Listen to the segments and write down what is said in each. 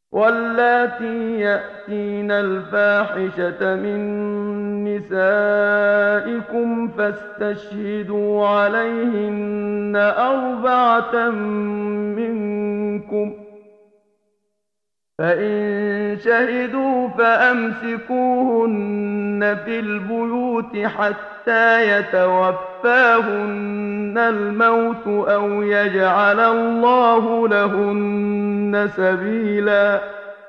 واللاتي يأتين الفاحشة من نسائكم فاستشهدوا عليهن أربعة منكم، فإن شهدوا فأمسكوهن في البيوت حتى يتوفاهن الموت أو يجعل الله لهن سبيلا.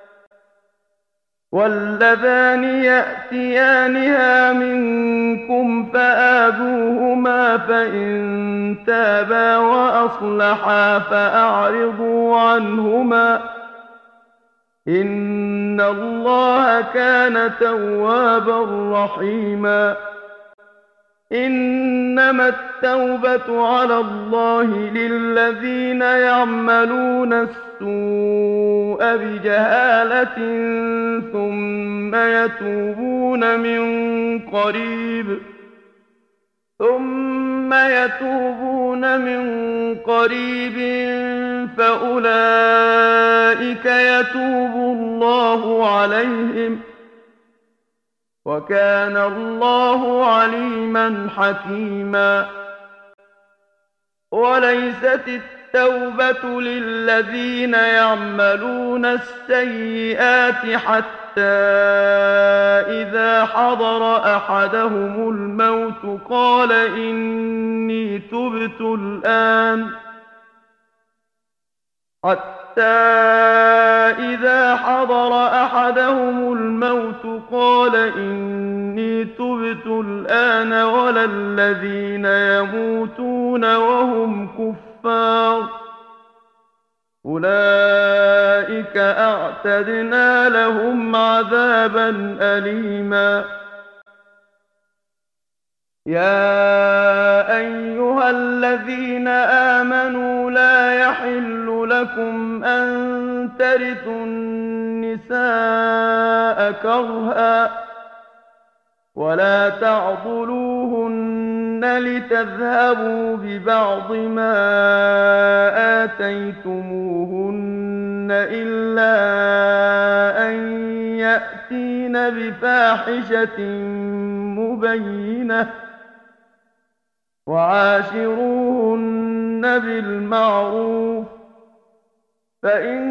واللذان يأتيانها منكم فآذوهما، فإن تابا وأصلحا فأعرضوا عنهما، إن الله كان توابا رحيما. إنما التوبة على الله للذين يعملون السوء بجهالة ثم يتوبون من قريب فأولئك يتوب الله عليهم، وكان الله عليما حكيما. وليست التوبة للذين يعملون السيئات حتى إذا حضر أحدهم الموت قال إني تبت الآن، ولا الذين يموتون وهم كفار، أولئك أعتدنا لهم عذابا أليما. يا أيها الذين آمنوا لا يحل لكم أن ترثوا النساء كرها ولا تعضلوهن لتذهبوا ببعض ما آتيتموهن إلا أن يأتين بفاحشة مبينة، وعاشروهن بالمعروف، فإن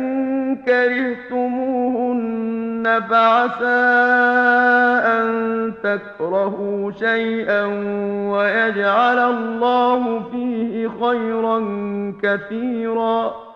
كرهتموهن فعسى أن تكرهوا شيئا ويجعل الله فيه خيرا كثيرا.